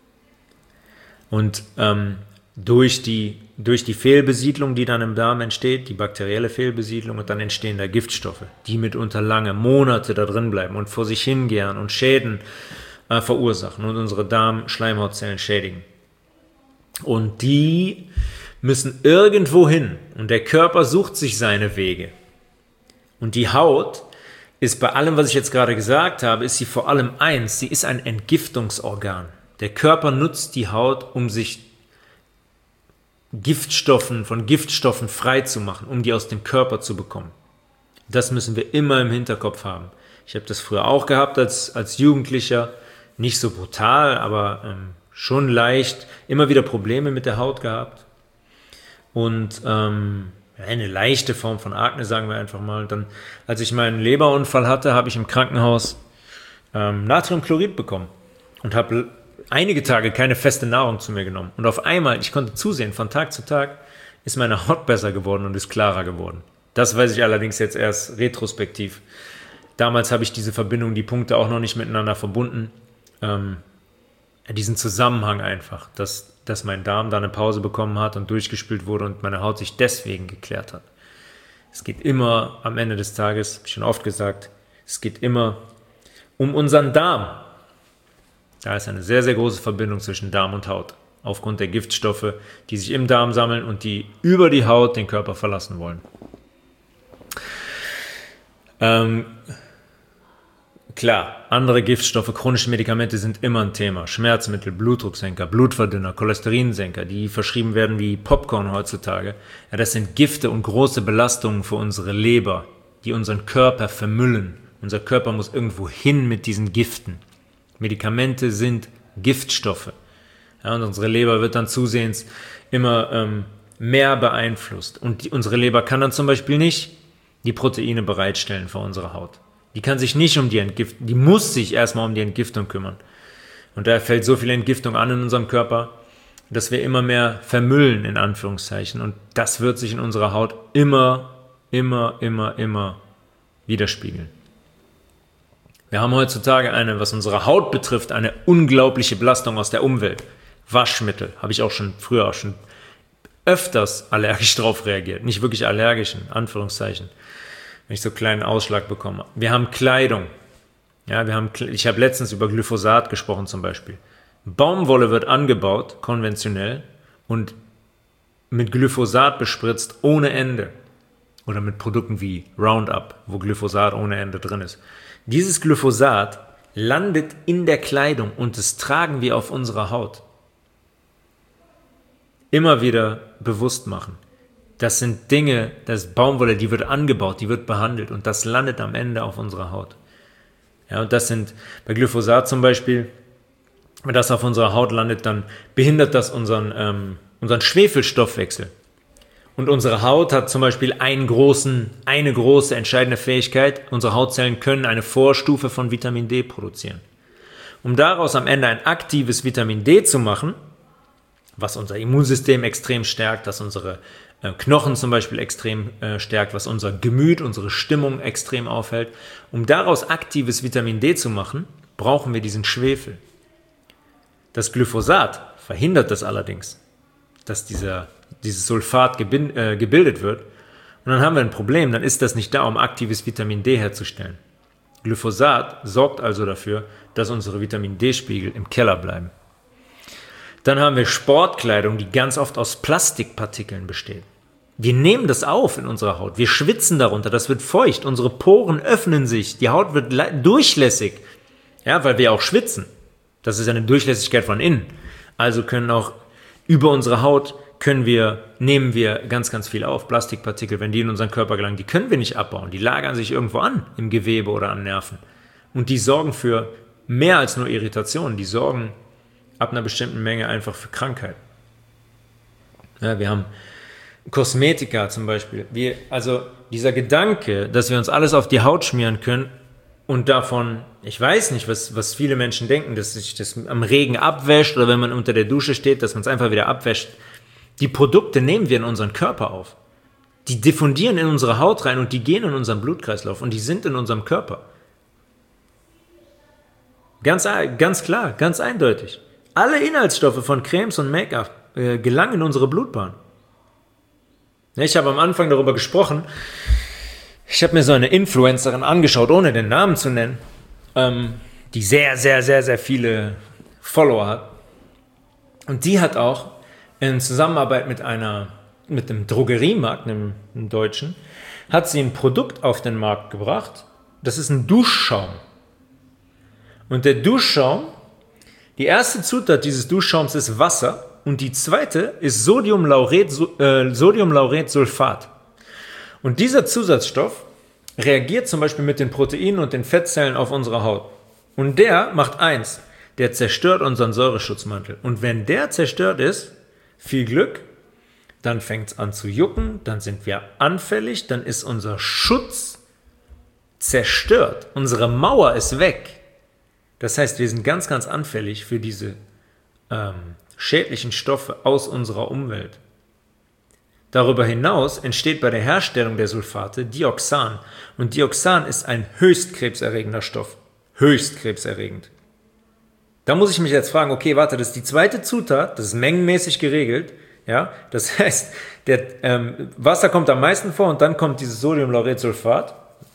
Und ähm, durch die, durch die Fehlbesiedlung, die dann im Darm entsteht, die bakterielle Fehlbesiedlung, und dann entstehen da Giftstoffe, die mitunter lange, Monate da drin bleiben und vor sich hingären und Schäden äh, verursachen und unsere Darmschleimhautzellen schädigen. Und die müssen irgendwo hin. Und der Körper sucht sich seine Wege. Und die Haut ist bei allem, was ich jetzt gerade gesagt habe, ist sie vor allem eins. Sie ist ein Entgiftungsorgan. Der Körper nutzt die Haut, um sich Giftstoffen, von Giftstoffen frei zu machen, um die aus dem Körper zu bekommen. Das müssen wir immer im Hinterkopf haben. Ich habe das früher auch gehabt als, als Jugendlicher. Nicht so brutal, aber ähm, schon leicht, immer wieder Probleme mit der Haut gehabt und ähm, eine leichte Form von Akne, sagen wir einfach mal. Dann, als ich meinen Leberunfall hatte, habe ich im Krankenhaus ähm, Natriumchlorid bekommen und habe einige Tage keine feste Nahrung zu mir genommen. Und auf einmal, ich konnte zusehen, von Tag zu Tag ist meine Haut besser geworden und ist klarer geworden. Das weiß ich allerdings jetzt erst retrospektiv. Damals habe ich diese Verbindung, die Punkte auch noch nicht miteinander verbunden. Ähm, diesen Zusammenhang einfach, dass, dass mein Darm da eine Pause bekommen hat und durchgespült wurde und meine Haut sich deswegen geklärt hat. Es geht immer am Ende des Tages, habe ich schon oft gesagt, es geht immer um unseren Darm. Da ist eine sehr, sehr große Verbindung zwischen Darm und Haut. Aufgrund der Giftstoffe, die sich im Darm sammeln und die über die Haut den Körper verlassen wollen. Ähm, klar, andere Giftstoffe, chronische Medikamente sind immer ein Thema. Schmerzmittel, Blutdrucksenker, Blutverdünner, Cholesterinsenker, die verschrieben werden wie Popcorn heutzutage. Ja, das sind Gifte und große Belastungen für unsere Leber, die unseren Körper vermüllen. Unser Körper muss irgendwo hin mit diesen Giften. Medikamente sind Giftstoffe. Ja, und unsere Leber wird dann zusehends immer ähm, mehr beeinflusst. Und die, unsere Leber kann dann zum Beispiel nicht die Proteine bereitstellen für unsere Haut. Die kann sich nicht um die Entgiftung, die muss sich erstmal um die Entgiftung kümmern. Und da fällt so viel Entgiftung an in unserem Körper, dass wir immer mehr vermüllen, in Anführungszeichen. Und das wird sich in unserer Haut immer, immer, immer, immer widerspiegeln. Wir haben heutzutage eine, was unsere Haut betrifft, eine unglaubliche Belastung aus der Umwelt. Waschmittel, habe ich auch schon früher auch schon öfters allergisch drauf reagiert. Nicht wirklich allergisch, in Anführungszeichen, wenn ich so einen kleinen Ausschlag bekomme. Wir haben Kleidung. Ja, wir haben, ich habe letztens über Glyphosat gesprochen zum Beispiel. Baumwolle wird angebaut, konventionell, und mit Glyphosat bespritzt ohne Ende. Oder mit Produkten wie Roundup, wo Glyphosat ohne Ende drin ist. Dieses Glyphosat landet in der Kleidung und das tragen wir auf unserer Haut. Immer wieder bewusst machen. Das sind Dinge, das ist Baumwolle, die wird angebaut, die wird behandelt und das landet am Ende auf unserer Haut. Ja, und das sind bei Glyphosat zum Beispiel, wenn das auf unserer Haut landet, dann behindert das unseren, ähm, unseren Schwefelstoffwechsel. Und unsere Haut hat zum Beispiel einen großen, eine große entscheidende Fähigkeit. Unsere Hautzellen können eine Vorstufe von Vitamin D produzieren. Um daraus am Ende ein aktives Vitamin D zu machen, was unser Immunsystem extrem stärkt, das unsere äh, Knochen zum Beispiel extrem äh, stärkt, was unser Gemüt, unsere Stimmung extrem aufhält. Um daraus aktives Vitamin D zu machen, brauchen wir diesen Schwefel. Das Glyphosat verhindert das allerdings, dass dieser, dieses Sulfat gebind, äh, gebildet wird. Und dann haben wir ein Problem, dann ist das nicht da, um aktives Vitamin D herzustellen. Glyphosat sorgt also dafür, dass unsere Vitamin D-Spiegel im Keller bleiben. Dann haben wir Sportkleidung, die ganz oft aus Plastikpartikeln besteht. Wir nehmen das auf in unserer Haut. Wir schwitzen darunter, das wird feucht. Unsere Poren öffnen sich, die Haut wird durchlässig. Ja, weil wir auch schwitzen. Das ist eine Durchlässigkeit von innen. Also können auch über unsere Haut können wir, nehmen wir ganz, ganz viel auf. Plastikpartikel, wenn die in unseren Körper gelangen, die können wir nicht abbauen. Die lagern sich irgendwo an, im Gewebe oder an Nerven. Und die sorgen für mehr als nur Irritationen. Die sorgen ab einer bestimmten Menge einfach für Krankheit. Ja, wir haben Kosmetika zum Beispiel. Wir, also dieser Gedanke, dass wir uns alles auf die Haut schmieren können und davon, ich weiß nicht, was, was viele Menschen denken, dass sich das am Regen abwäscht oder wenn man unter der Dusche steht, dass man es einfach wieder abwäscht. Die Produkte nehmen wir in unseren Körper auf. Die diffundieren in unsere Haut rein und die gehen in unseren Blutkreislauf und die sind in unserem Körper. Ganz, ganz klar, ganz eindeutig. Alle Inhaltsstoffe von Cremes und Make-up äh, gelangen in unsere Blutbahn. Ich habe am Anfang darüber gesprochen, ich habe mir so eine Influencerin angeschaut, ohne den Namen zu nennen, ähm, die sehr, sehr, sehr, sehr viele Follower hat. Und die hat auch in Zusammenarbeit mit einer, mit einem Drogeriemarkt, einem, einem deutschen, hat sie ein Produkt auf den Markt gebracht. Das ist ein Duschschaum. Und der Duschschaum, die erste Zutat dieses Duschschaums ist Wasser und die zweite ist Sodiumlauret, äh, Sodiumlauretsulfat. Und dieser Zusatzstoff reagiert zum Beispiel mit den Proteinen und den Fettzellen auf unsere Haut. Und der macht eins, der zerstört unseren Säureschutzmantel. Und wenn der zerstört ist, viel Glück, dann fängt es an zu jucken, dann sind wir anfällig, dann ist unser Schutz zerstört. Unsere Mauer ist weg. Das heißt, wir sind ganz, ganz anfällig für diese ähm, schädlichen Stoffe aus unserer Umwelt. Darüber hinaus entsteht bei der Herstellung der Sulfate Dioxan. Und Dioxan ist ein höchst krebserregender Stoff. Höchst krebserregend. Da muss ich mich jetzt fragen, okay, warte, das ist die zweite Zutat, das ist mengenmäßig geregelt, Ja, das heißt, der, ähm, Wasser kommt am meisten vor und dann kommt dieses Sodiumlauretsulfat.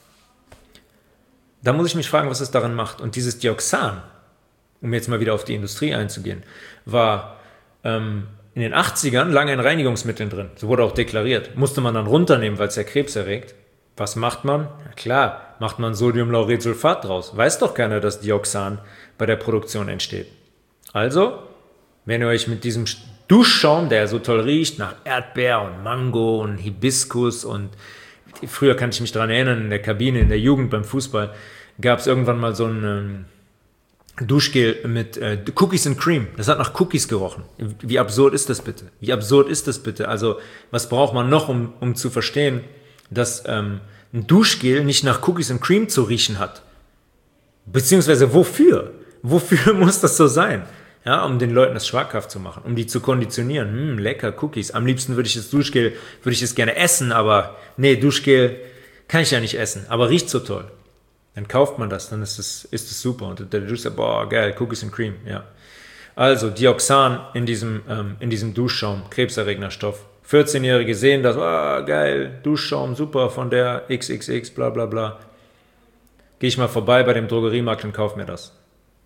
Da muss ich mich fragen, was es daran macht. Und dieses Dioxan, um jetzt mal wieder auf die Industrie einzugehen, war ähm, in den achtzigern lange in Reinigungsmitteln drin. So wurde auch deklariert. Musste man dann runternehmen, weil es ja Krebs erregt. Was macht man? Ja klar, macht man Sodiumlauretsulfat draus. Weiß doch keiner, dass Dioxan bei der Produktion entsteht. Also, wenn ihr euch mit diesem Duschschaum, der so toll riecht, nach Erdbeer und Mango und Hibiskus und früher kann ich mich daran erinnern, in der Kabine, in der Jugend beim Fußball, gab es irgendwann mal so ein ähm, Duschgel mit äh, Cookies and Cream. Das hat nach Cookies gerochen. Wie absurd ist das bitte? Wie absurd ist das bitte? Also, was braucht man noch, um, um zu verstehen, dass ähm, ein Duschgel nicht nach Cookies and Cream zu riechen hat? Beziehungsweise wofür? Wofür muss das so sein? Ja, um den Leuten das schmackhaft zu machen, um die zu konditionieren. Hm, lecker, Cookies. Am liebsten würde ich das Duschgel, würde ich es gerne essen, aber nee, Duschgel kann ich ja nicht essen, aber riecht so toll. Dann kauft man das, dann ist es, ist es super. Und der Dusch sagt, boah, geil, Cookies and Cream, ja. Also, Dioxan in diesem, ähm, in diesem Duschschaum, krebserregender Stoff. vierzehnjährige sehen das, oh, geil, Duschschaum, super, von der X X X, bla bla bla. Gehe ich mal vorbei bei dem Drogeriemarkt und kaufe mir das.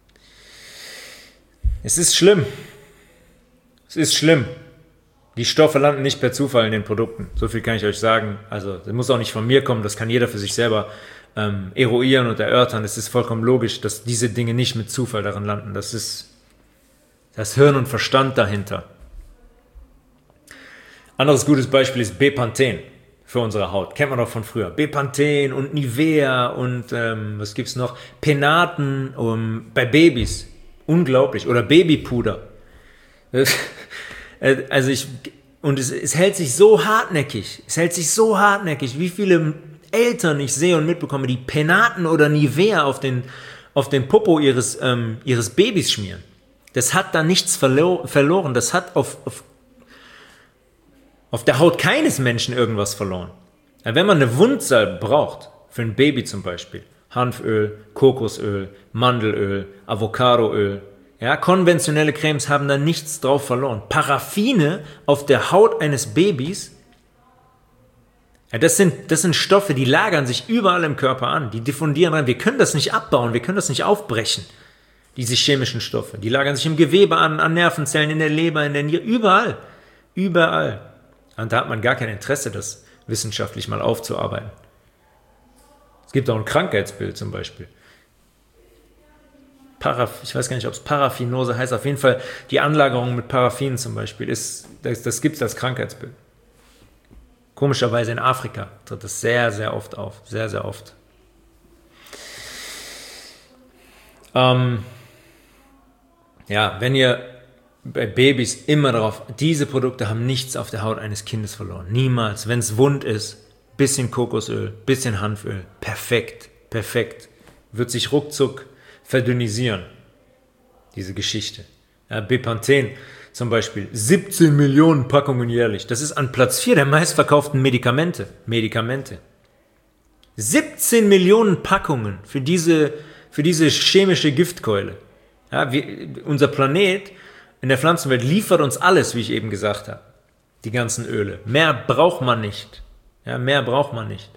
Es ist schlimm. Es ist schlimm. Die Stoffe landen nicht per Zufall in den Produkten. So viel kann ich euch sagen. Also, das muss auch nicht von mir kommen. Das kann jeder für sich selber ähm, eruieren und erörtern. Es ist vollkommen logisch, dass diese Dinge nicht mit Zufall darin landen. Das ist das Hirn und Verstand dahinter. Anderes gutes Beispiel ist Bepanthen für unsere Haut. Kennt man doch von früher. Bepanthen und Nivea und ähm, was gibt's noch? Penaten um, bei Babys. Unglaublich. Oder Babypuder. Also ich, und es, es hält sich so hartnäckig. Es hält sich so hartnäckig. Wie viele Eltern ich sehe und mitbekomme, die Penaten oder Nivea auf den, auf den Popo ihres, ähm, ihres Babys schmieren. Das hat da nichts verlo- verloren. Das hat auf, auf, auf der Haut keines Menschen irgendwas verloren. Wenn man eine Wundsalbe braucht, für ein Baby zum Beispiel, Hanföl, Kokosöl, Mandelöl, Avocadoöl. Ja, konventionelle Cremes haben da nichts drauf verloren. Paraffine auf der Haut eines Babys, ja, das sind, das sind Stoffe, die lagern sich überall im Körper an. Die diffundieren rein. Wir können das nicht abbauen, wir können das nicht aufbrechen. Diese chemischen Stoffe, die lagern sich im Gewebe an, an Nervenzellen, in der Leber, in der Niere, überall. Überall. Und da hat man gar kein Interesse, das wissenschaftlich mal aufzuarbeiten. Es gibt auch ein Krankheitsbild zum Beispiel. Paraf- ich weiß gar nicht, ob es Paraffinose heißt. Auf jeden Fall die Anlagerung mit Paraffin zum Beispiel. Ist, das das gibt es als Krankheitsbild. Komischerweise in Afrika tritt das sehr, sehr oft auf. Sehr, sehr oft. Ähm, ja, wenn ihr bei Babys immer darauf, diese Produkte haben nichts auf der Haut eines Kindes verloren. Niemals. Wenn es wund ist, bisschen Kokosöl, bisschen Hanföl. Perfekt, perfekt. Wird sich ruckzuck verdünnisieren, diese Geschichte. Ja, Bepanthen zum Beispiel, siebzehn Millionen Packungen jährlich. Das ist an Platz vier der meistverkauften Medikamente. Medikamente. siebzehn Millionen Packungen für diese, für diese chemische Giftkeule. Ja, wir, unser Planet in der Pflanzenwelt liefert uns alles, wie ich eben gesagt habe. Die ganzen Öle. Mehr braucht man nicht. Ja, mehr braucht man nicht.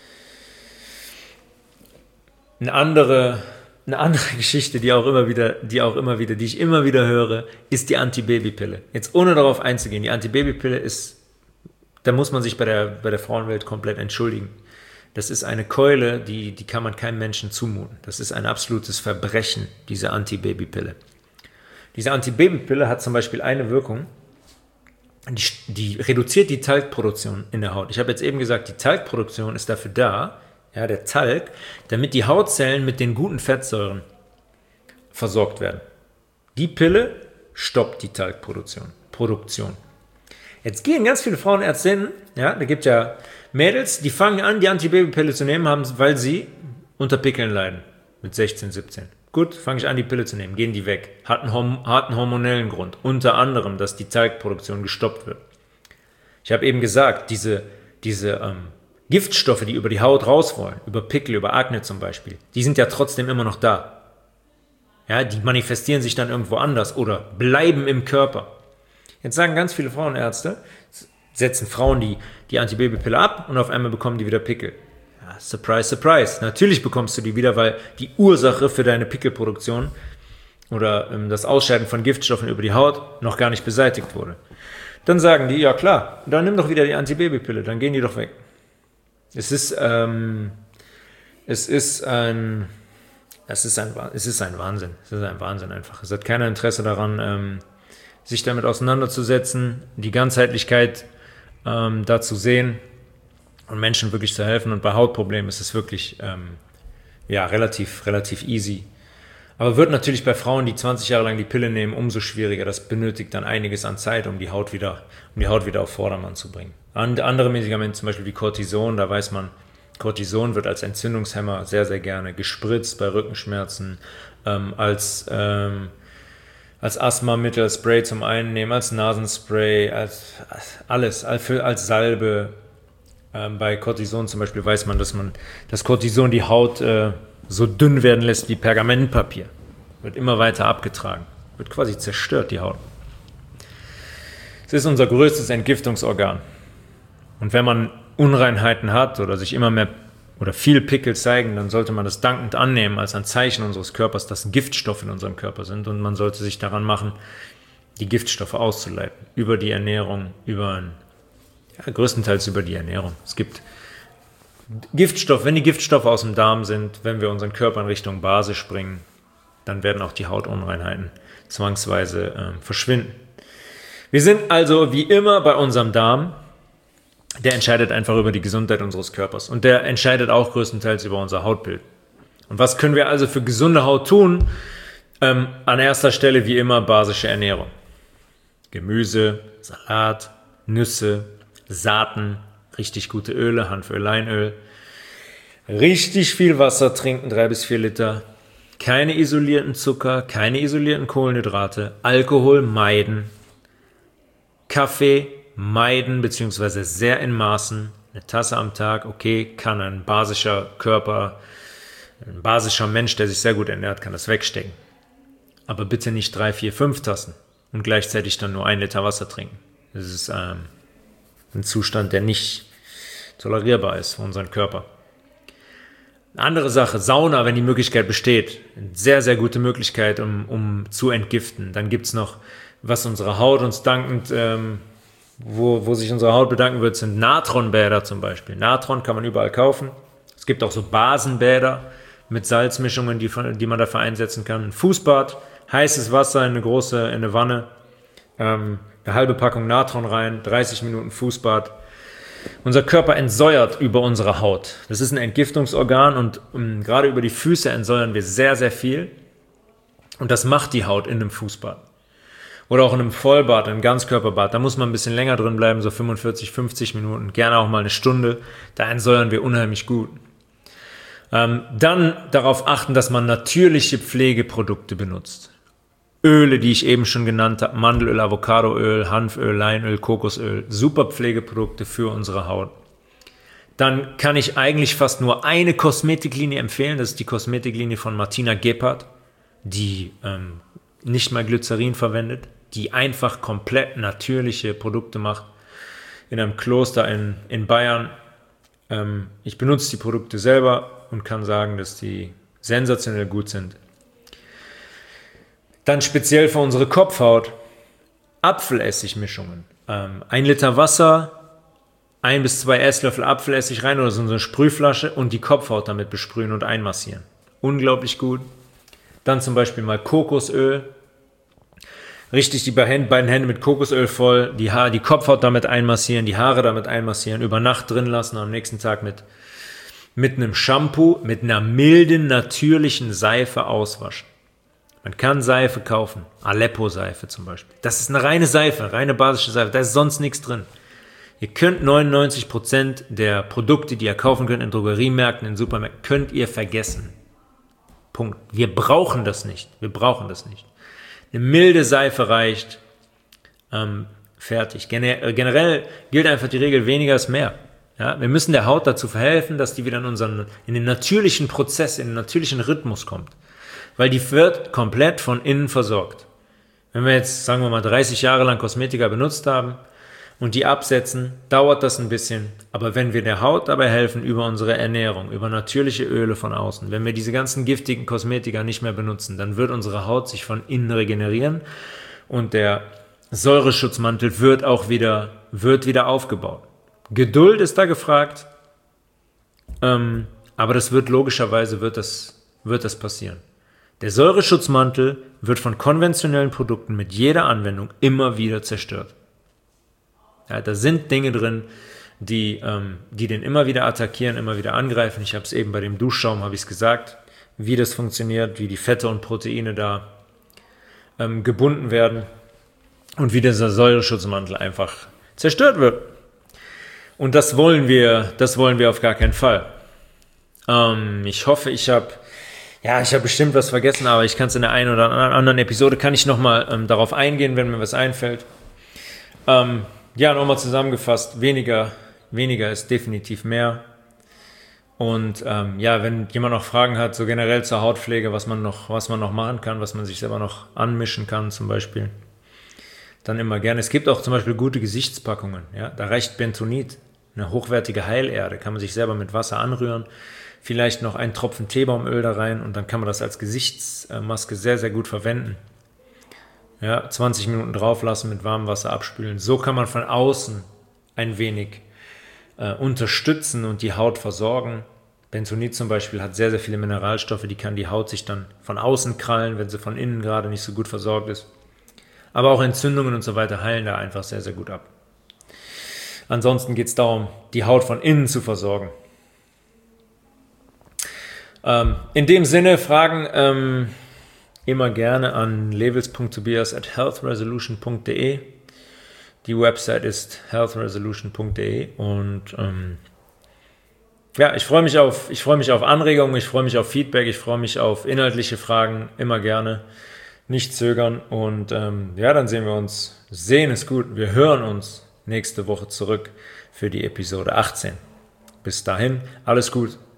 Eine andere, eine andere Geschichte, die auch immer wieder, die auch immer wieder, die ich immer wieder höre, ist die Antibabypille. Jetzt ohne darauf einzugehen, die Antibabypille ist, da muss man sich bei der, bei der Frauenwelt komplett entschuldigen. Das ist eine Keule, die, die kann man keinem Menschen zumuten. Das ist ein absolutes Verbrechen, diese Antibabypille. Diese Antibabypille hat zum Beispiel eine Wirkung, die, die reduziert die Talgproduktion in der Haut. Ich habe jetzt eben gesagt, die Talgproduktion ist dafür da, ja, der Talg, damit die Hautzellen mit den guten Fettsäuren versorgt werden. Die Pille stoppt die Talgproduktion. Produktion. Jetzt gehen ganz viele Frauenärztinnen, ja, da gibt ja Mädels, die fangen an, die Antibabypille zu nehmen, haben, weil sie unter Pickeln leiden, mit sechzehn, siebzehn. Gut, fange ich an, die Pille zu nehmen, gehen die weg. Hat einen, hat einen hormonellen Grund, unter anderem, dass die Talgproduktion gestoppt wird. Ich habe eben gesagt, diese, diese ähm, Giftstoffe, die über die Haut raus wollen, über Pickel, über Akne zum Beispiel, die sind ja trotzdem immer noch da. Ja, die manifestieren sich dann irgendwo anders oder bleiben im Körper. Jetzt sagen ganz viele Frauenärzte, setzen Frauen die, die Antibabypille ab und auf einmal bekommen die wieder Pickel. Ja, surprise, surprise. Natürlich bekommst du die wieder, weil die Ursache für deine Pickelproduktion oder ähm, das Ausscheiden von Giftstoffen über die Haut noch gar nicht beseitigt wurde. Dann sagen die, ja klar, dann nimm doch wieder die Antibabypille, dann gehen die doch weg. Es ist, ähm, es ist ein, es ist ein, es ist ein Wahnsinn. Es ist ein Wahnsinn einfach. Es hat keiner Interesse daran, ähm, sich damit auseinanderzusetzen, die Ganzheitlichkeit ähm, da zu sehen und Menschen wirklich zu helfen. Und bei Hautproblemen ist es wirklich, ähm, ja, relativ, relativ easy. Aber wird natürlich bei Frauen, die zwanzig Jahre lang die Pille nehmen, umso schwieriger. Das benötigt dann einiges an Zeit, um die Haut wieder, um die Haut wieder auf Vordermann zu bringen. Und andere Medikamente, zum Beispiel wie Cortison, da weiß man, Cortison wird als Entzündungshemmer sehr, sehr gerne gespritzt bei Rückenschmerzen, ähm, als, ähm, als Asthmamittel, als Spray zum Einnehmen, als Nasenspray, als, als alles, als, als Salbe. Ähm, bei Cortison zum Beispiel weiß man, dass man das Cortison die Haut äh, so dünn werden lässt wie Pergamentpapier. Wird immer weiter abgetragen. Wird quasi zerstört, die Haut. Es ist unser größtes Entgiftungsorgan. Und wenn man Unreinheiten hat oder sich immer mehr oder viel Pickel zeigen, dann sollte man das dankend annehmen als ein Zeichen unseres Körpers, dass Giftstoffe in unserem Körper sind. Und man sollte sich daran machen, die Giftstoffe auszuleiten. Über die Ernährung, über, ja, größtenteils über die Ernährung. Es gibt Giftstoff, wenn die Giftstoffe aus dem Darm sind, wenn wir unseren Körper in Richtung Basis bringen, dann werden auch die Hautunreinheiten zwangsweise äh, verschwinden. Wir sind also wie immer bei unserem Darm. Der entscheidet einfach über die Gesundheit unseres Körpers. Und der entscheidet auch größtenteils über unser Hautbild. Und was können wir also für gesunde Haut tun? Ähm, an erster Stelle wie immer basische Ernährung. Gemüse, Salat, Nüsse, Saaten, richtig gute Öle, Hanföl, Leinöl. Richtig viel Wasser trinken, drei bis vier Liter. Keine isolierten Zucker, keine isolierten Kohlenhydrate. Alkohol meiden. Kaffee meiden, beziehungsweise sehr in Maßen. Eine Tasse am Tag, okay, kann ein basischer Körper, ein basischer Mensch, der sich sehr gut ernährt, kann das wegstecken. Aber bitte nicht drei, vier, fünf Tassen und gleichzeitig dann nur ein Liter Wasser trinken. Das ist ähm, ein Zustand, der nicht tolerierbar ist für unseren Körper. Eine andere Sache, Sauna, wenn die Möglichkeit besteht. Eine sehr, sehr gute Möglichkeit, um, um zu entgiften. Dann gibt es noch, was unsere Haut uns dankend, ähm, wo, wo sich unsere Haut bedanken wird, sind Natronbäder zum Beispiel. Natron kann man überall kaufen. Es gibt auch so Basenbäder mit Salzmischungen, die, die man dafür einsetzen kann. Ein Fußbad, heißes Wasser in eine große, in eine Wanne, ähm, eine halbe Packung Natron rein, dreißig Minuten Fußbad. Unser Körper entsäuert über unsere Haut. Das ist ein Entgiftungsorgan und um, gerade über die Füße entsäuern wir sehr, sehr viel. Und das macht die Haut in einem Fußbad. Oder auch in einem Vollbad, einem Ganzkörperbad. Da muss man ein bisschen länger drin bleiben, so fünfundvierzig, fünfzig Minuten, gerne auch mal eine Stunde. Da entsäuern wir unheimlich gut. Ähm, dann darauf achten, dass man natürliche Pflegeprodukte benutzt. Öle, die ich eben schon genannt habe, Mandelöl, Avocadoöl, Hanföl, Leinöl, Kokosöl, super Pflegeprodukte für unsere Haut. Dann kann ich eigentlich fast nur eine Kosmetiklinie empfehlen, das ist die Kosmetiklinie von Martina Gebhardt, die ähm, nicht mal Glycerin verwendet, die einfach komplett natürliche Produkte macht, in einem Kloster in, in Bayern. Ähm, ich benutze die Produkte selber und kann sagen, dass die sensationell gut sind. Dann speziell für unsere Kopfhaut Apfelessigmischungen. Ähm, ein Liter Wasser, ein bis zwei Esslöffel Apfelessig rein oder so eine Sprühflasche und die Kopfhaut damit besprühen und einmassieren. Unglaublich gut. Dann zum Beispiel mal Kokosöl. Richtig die beiden Hände mit Kokosöl voll, die, Haare, die Kopfhaut damit einmassieren, die Haare damit einmassieren, über Nacht drin lassen, am nächsten Tag mit, mit einem Shampoo, mit einer milden, natürlichen Seife auswaschen. Man kann Seife kaufen, Aleppo-Seife zum Beispiel. Das ist eine reine Seife, reine basische Seife, da ist sonst nichts drin. Ihr könnt neunundneunzig Prozent der Produkte, die ihr kaufen könnt in Drogeriemärkten, in Supermärkten, könnt ihr vergessen. Punkt. Wir brauchen das nicht, wir brauchen das nicht. Eine milde Seife reicht, ähm, fertig. Gener- generell gilt einfach die Regel, weniger ist mehr. Ja, wir müssen der Haut dazu verhelfen, dass die wieder in unseren, in den natürlichen Prozess, in den natürlichen Rhythmus kommt. Weil die wird komplett von innen versorgt. Wenn wir jetzt, sagen wir mal, dreißig Jahre lang Kosmetika benutzt haben und die absetzen, dauert das ein bisschen. Aber wenn wir der Haut dabei helfen, über unsere Ernährung, über natürliche Öle von außen, wenn wir diese ganzen giftigen Kosmetika nicht mehr benutzen, dann wird unsere Haut sich von innen regenerieren und der Säureschutzmantel wird auch wieder, wird wieder aufgebaut. Geduld ist da gefragt, ähm, aber das wird logischerweise, wird das, wird das passieren. Der Säureschutzmantel wird von konventionellen Produkten mit jeder Anwendung immer wieder zerstört. Ja, da sind Dinge drin, die, ähm, die den immer wieder attackieren, immer wieder angreifen. Ich habe es eben bei dem Duschschaum, habe ich es gesagt, wie das funktioniert, wie die Fette und Proteine da ähm, gebunden werden und wie dieser Säureschutzmantel einfach zerstört wird. Und das wollen wir, das wollen wir auf gar keinen Fall. Ähm, ich hoffe, ich habe Ja, ich habe bestimmt was vergessen, aber ich kann es in der einen oder anderen Episode, kann ich nochmal ähm, darauf eingehen, wenn mir was einfällt. Ähm, ja, nochmal zusammengefasst, weniger, weniger ist definitiv mehr. Und ähm, ja, wenn jemand noch Fragen hat, so generell zur Hautpflege, was man noch, was man noch machen kann, was man sich selber noch anmischen kann zum Beispiel, dann immer gerne. Es gibt auch zum Beispiel gute Gesichtspackungen. Ja? Da reicht Bentonit, eine hochwertige Heilerde, kann man sich selber mit Wasser anrühren. Vielleicht noch einen Tropfen Teebaumöl da rein und dann kann man das als Gesichtsmaske sehr, sehr gut verwenden. Ja, zwanzig Minuten drauf lassen, mit warmem Wasser abspülen. So kann man von außen ein wenig äh, unterstützen und die Haut versorgen. Bentonit zum Beispiel hat sehr, sehr viele Mineralstoffe, die kann die Haut sich dann von außen krallen, wenn sie von innen gerade nicht so gut versorgt ist. Aber auch Entzündungen und so weiter heilen da einfach sehr, sehr gut ab. Ansonsten geht es darum, die Haut von innen zu versorgen. Ähm, in dem Sinne, Fragen ähm, immer gerne an levels punkt tobias at healthresolution punkt de. Die Website ist healthresolution punkt de und ähm, ja, ich freue mich auf, ich freue mich auf Anregungen, ich freue mich auf Feedback, ich freue mich auf inhaltliche Fragen, immer gerne, nicht zögern und ähm, ja, dann sehen wir uns, sehen ist gut, wir hören uns nächste Woche zurück für die Episode achtzehn. Bis dahin, alles gut.